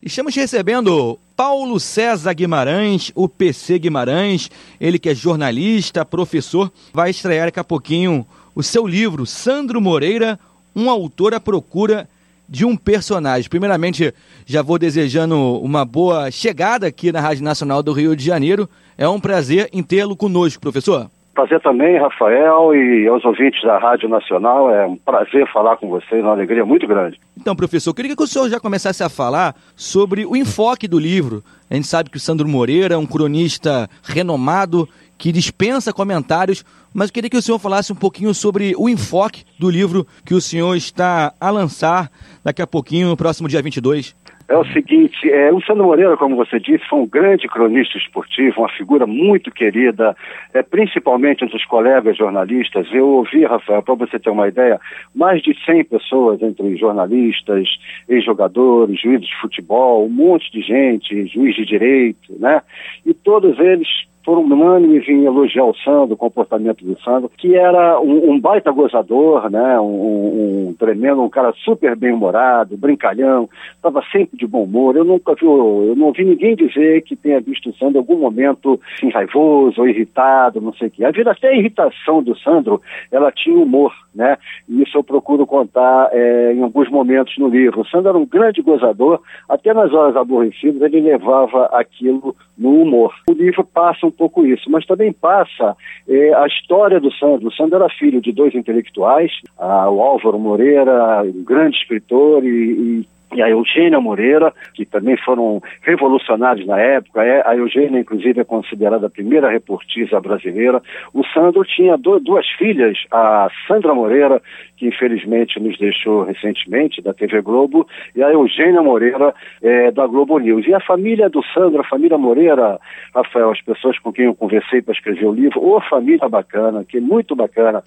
Estamos recebendo Paulo César Guimarães, o PC Guimarães, ele que é jornalista, professor, vai estrear daqui a pouquinho o seu livro, Sandro Moreira, um autor à procura de um personagem. Primeiramente, já vou desejando uma boa chegada aqui na Rádio Nacional do Rio de Janeiro. É um prazer em tê-lo conosco, professor. Prazer também, Rafael, e aos ouvintes da Rádio Nacional. É um prazer falar com vocês, uma alegria muito grande. Então, professor, eu queria que o senhor já começasse a falar sobre o enfoque do livro. A gente sabe que o Sandro Moreira é um cronista renomado que dispensa comentários, mas eu queria que o senhor falasse um pouquinho sobre o enfoque do livro que o senhor está a lançar daqui a pouquinho, no próximo dia 22. É o seguinte, o Sandro Moreira, como você disse, foi um grande cronista esportivo, uma figura muito querida, principalmente entre os colegas jornalistas. Eu ouvi, Rafael, para você ter uma ideia, mais de 100 pessoas, entre jornalistas, ex-jogadores, juízes de futebol, um monte de gente, juiz de direito, né? E todos eles foram unânimes em elogiar o Sandro, o comportamento do Sandro, que era um baita gozador, né? Um tremendo, um cara super bem-humorado, brincalhão, estava sempre de bom humor. Eu não ouvi ninguém dizer que tenha visto o Sandro em algum momento assim, raivoso ou irritado, não sei o quê. Até a irritação do Sandro, ela tinha humor, né? E isso eu procuro contar em alguns momentos no livro. O Sandro era um grande gozador, até nas horas aborrecidas ele levava aquilo no humor. O livro passa um pouco isso, mas também passa a história do Sandro. O Sandro era filho de dois intelectuais, o Álvaro Moreira, um grande escritor, e a Eugênia Moreira, que também foram revolucionários na época. A Eugênia, inclusive, é considerada a primeira reportista brasileira. O Sandro tinha duas filhas, a Sandra Moreira, que infelizmente nos deixou recentemente, da TV Globo, e a Eugênia Moreira, da Globo News. E a família do Sandro, a família Moreira, Rafael, as pessoas com quem eu conversei para escrever o livro, família bacana, que é muito bacana.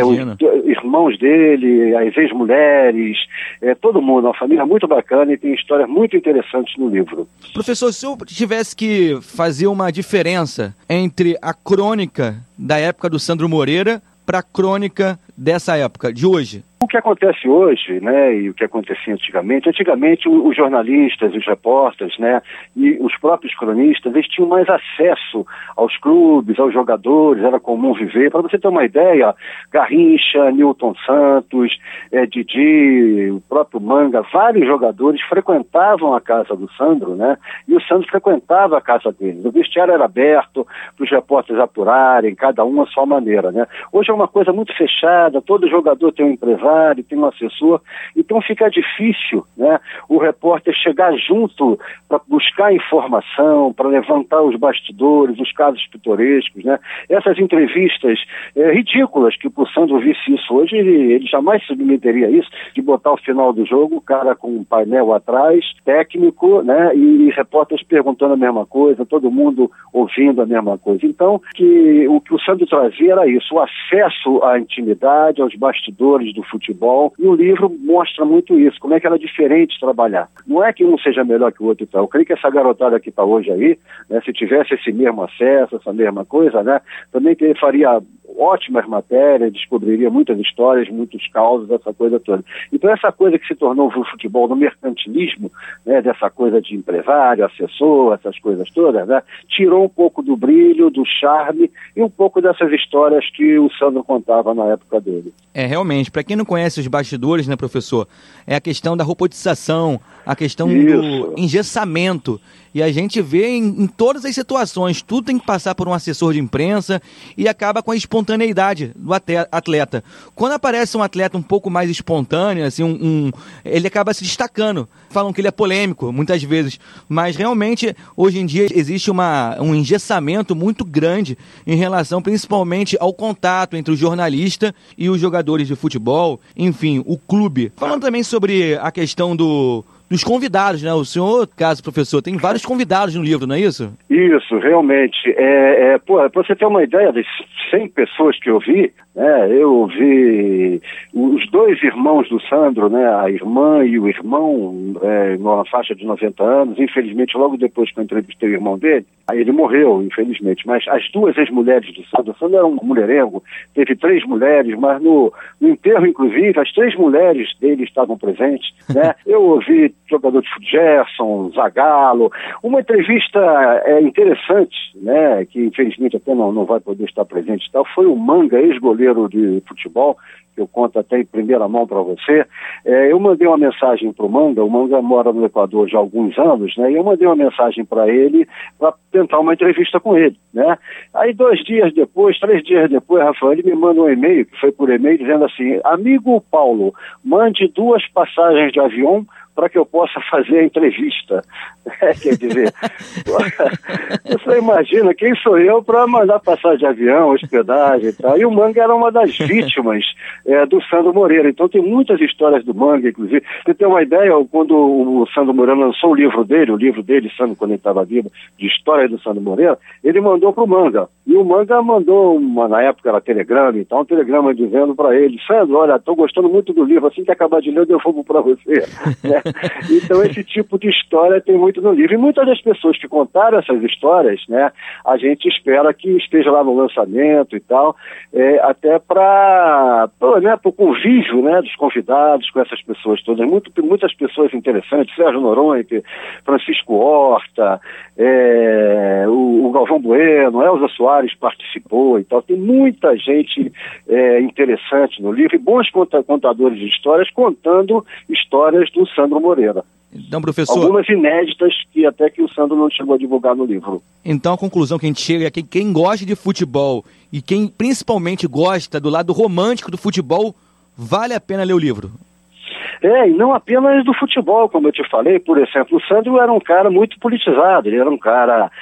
Os irmãos dele, as ex-mulheres, todo mundo, uma família muito bacana e tem histórias muito interessantes no livro. Professor, se eu tivesse que fazer uma diferença entre a crônica da época do Sandro Moreira para a crônica dessa época, de hoje? O que acontece hoje, né, e o que acontecia antigamente os jornalistas, os repórteres, né, e os próprios cronistas, eles tinham mais acesso aos clubes, aos jogadores, era comum viver. Para você ter uma ideia, Garrincha, Newton Santos, Didi, o próprio Manga, vários jogadores frequentavam a casa do Sandro, né, e o Sandro frequentava a casa deles. O vestiário era aberto para os repórteres apurarem, cada um à sua maneira, né. Hoje é uma coisa muito fechada, todo jogador tem um empresário, tem um assessor, então fica difícil, né, o repórter chegar junto para buscar informação, para levantar os bastidores, os casos pitorescos, né, essas entrevistas ridículas, que o Sandro visse isso hoje, ele jamais se submeteria a isso, de botar o final do jogo, o cara com um painel atrás, técnico, né, e repórteres perguntando a mesma coisa, todo mundo ouvindo a mesma coisa. Então, o que o Sandro trazia era isso, o acesso à intimidade, aos bastidores do futebol, e o livro mostra muito isso, como é que era diferente trabalhar. Não é que um seja melhor que o outro e tal. Eu creio que essa garotada que está hoje aí, né, se tivesse esse mesmo acesso, essa mesma coisa, né, também faria ótimas matérias, descobriria muitas histórias, muitos causos, essa coisa toda. Então essa coisa que se tornou o futebol no mercantilismo, né, dessa coisa de empresário, assessor, essas coisas todas, né, tirou um pouco do brilho, do charme e um pouco dessas histórias que o Sandro contava na época dele. Realmente, para quem não conhece os bastidores, né, professor, é a questão da robotização, a questão do engessamento. E a gente vê em todas as situações, tudo tem que passar por um assessor de imprensa e acaba com a espontaneidade do atleta. Quando aparece um atleta um pouco mais espontâneo, assim, ele acaba se destacando. Falam que ele é polêmico, muitas vezes. Mas realmente, hoje em dia, existe um engessamento muito grande em relação, principalmente, ao contato entre o jornalista e os jogadores de futebol, enfim, o clube. Falando também sobre a questão dos convidados, né? O senhor, caso professor, tem vários convidados no livro, não é isso? Isso, realmente. Para você ter uma ideia das 100 pessoas que eu vi, né? Eu vi os dois irmãos do Sandro, né? A irmã e o irmão, numa faixa de 90 anos. Infelizmente, logo depois que eu entrevistei o irmão dele, aí ele morreu, infelizmente. Mas as duas ex-mulheres do Sandro era um mulherengo, teve 3 mulheres, mas no enterro, inclusive, as 3 mulheres dele estavam presentes, né? Eu ouvi jogador de futebol, Gerson, Zagallo, uma entrevista interessante, né, que infelizmente até não vai poder estar presente e tal, foi o Manga, ex-goleiro de futebol, que eu conto até em primeira mão para você. Eu mandei uma mensagem para o Manga mora no Equador já há alguns anos, né, e eu mandei uma mensagem para ele para tentar uma entrevista com ele, né. Aí 3 dias depois, Rafael, ele me manda um e-mail, que foi por e-mail, dizendo assim: amigo Paulo, mande 2 passagens de avião para que eu possa fazer a entrevista. Quer dizer, você imagina, quem sou eu para mandar passagem de avião, hospedagem e tal. E o Manga era uma das vítimas do Sandro Moreira. Então tem muitas histórias do Manga, inclusive. Você tem uma ideia, quando o Sandro Moreira lançou o livro dele, Sandro, quando ele estava vivo, de história do Sandro Moreira, ele mandou para o Manga. E o Manga mandou, na época era telegrama, então um telegrama dizendo para ele: Sandro, olha, estou gostando muito do livro, assim que acabar de ler eu devolvo para você. Né? Então esse tipo de história tem muito no livro. E muitas das pessoas que contaram essas histórias, né, a gente espera que esteja lá no lançamento e tal, até para o convívio, né, dos convidados com essas pessoas todas. Muitas pessoas interessantes, Sérgio Noronha, Francisco Horta, o Galvão Bueno, Elza Soares participou e tal. Tem muita gente interessante no livro e bons contadores de histórias contando histórias do Sandro Moreira. Então, professor... Algumas inéditas que até que o Sandro não chegou a divulgar no livro. Então, a conclusão que a gente chega é que quem gosta de futebol e quem principalmente gosta do lado romântico do futebol, vale a pena ler o livro. E não apenas do futebol, como eu te falei. Por exemplo, o Sandro era um cara muito politizado, ele era um cara,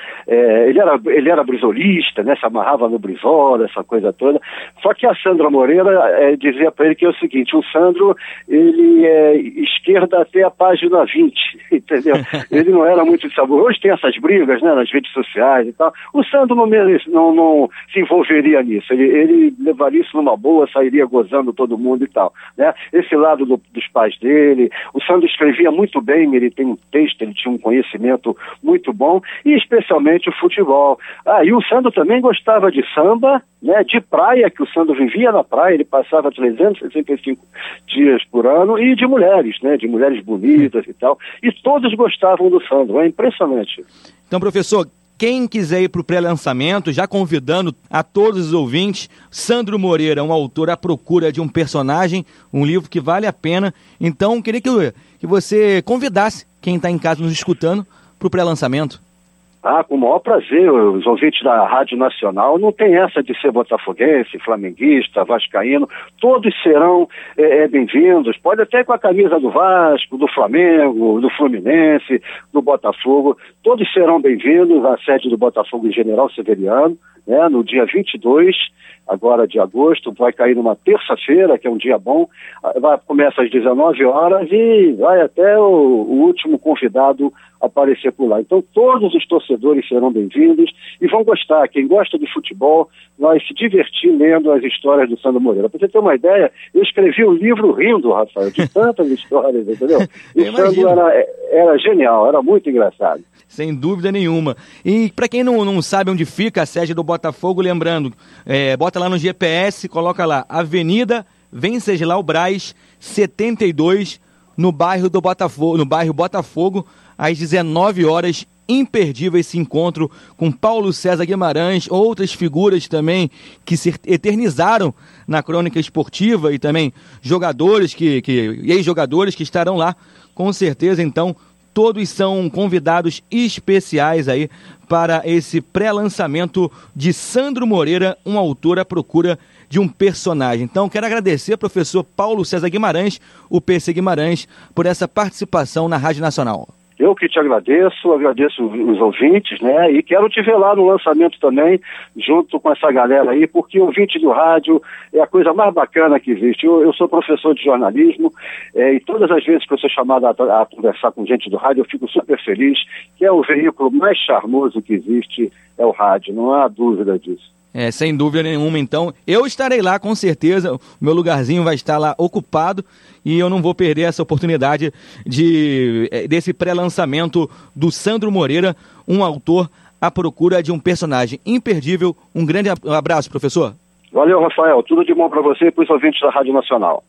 ele era brisolista, né, se amarrava no Brizola, essa coisa toda. Só que a Sandra Moreira dizia para ele que é o seguinte: o Sandro, ele é esquerda até a página 20, entendeu? Ele não era muito de sabor. Hoje tem essas brigas, né, nas redes sociais e tal. O Sandro não se envolveria nisso, ele levaria isso numa boa, sairia gozando todo mundo e tal, né? Esse lado dos pais dele, o Sandro escrevia muito bem, ele tem um texto, ele tinha um conhecimento muito bom, e especialmente o futebol. E o Sandro também gostava de samba, né, de praia, que o Sandro vivia na praia, ele passava 365 dias por ano, e de mulheres, né, de mulheres bonitas e tal, e todos gostavam do Sandro, é impressionante. Então, professor, quem quiser ir para o pré-lançamento, já convidando a todos os ouvintes, Sandro Moreira, um autor à procura de um personagem, um livro que vale a pena. Então, queria que você convidasse quem está em casa nos escutando para o pré-lançamento. Com o maior prazer. Os ouvintes da Rádio Nacional não tem essa de ser botafoguense, flamenguista, vascaíno, todos serão bem-vindos. Pode até ir com a camisa do Vasco, do Flamengo, do Fluminense, do Botafogo, todos serão bem-vindos à sede do Botafogo em General Severiano, né, no dia 22 agora de agosto, vai cair numa terça-feira, que é um dia bom, começa às 19 horas e vai até o último convidado aparecer por lá. Então todos os torcedores serão bem-vindos e vão gostar. Quem gosta de futebol vai se divertir lendo as histórias do Sandro Moreira. Para você ter uma ideia, eu escrevi um livro rindo, Rafael, de tantas histórias, entendeu? E o Sandro era genial, era muito engraçado. Sem dúvida nenhuma. E para quem não sabe onde fica a sede do Botafogo, lembrando, bota lá no GPS, coloca lá, Avenida Venceslau Braz, 72, no bairro Botafogo, às 19 horas, imperdível esse encontro com Paulo César Guimarães, outras figuras também que se eternizaram na crônica esportiva e também jogadores, ex-jogadores que estarão lá, com certeza. Então, todos são convidados especiais aí para esse pré-lançamento de Sandro Moreira, um autor à procura de um personagem. Então, quero agradecer ao professor Paulo César Guimarães, o PC Guimarães, por essa participação na Rádio Nacional. Eu que te agradeço os ouvintes, né? E quero te ver lá no lançamento também, junto com essa galera aí, porque ouvinte do rádio é a coisa mais bacana que existe. Eu sou professor de jornalismo e todas as vezes que eu sou chamado a conversar com gente do rádio, eu fico super feliz, que é o veículo mais charmoso que existe, é o rádio, não há dúvida disso. Sem dúvida nenhuma. Então, eu estarei lá com certeza, o meu lugarzinho vai estar lá ocupado e eu não vou perder essa oportunidade desse pré-lançamento do Sandro Moreira, um autor à procura de um personagem imperdível. Um grande abraço, professor. Valeu, Rafael. Tudo de bom para você e para os ouvintes da Rádio Nacional.